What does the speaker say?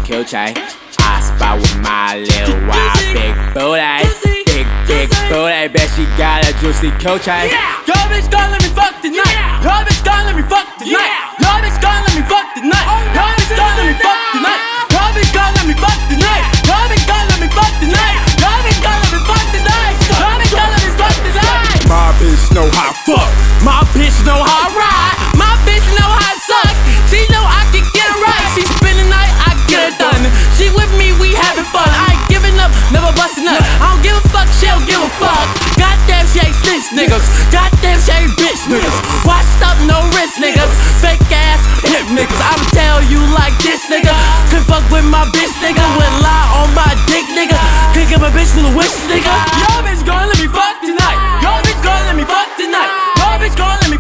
coochie. I spot with my little wild big booty. Big booty, bet she got a juicy coochie. Yeah! Yo, bitch, gon' let me fuck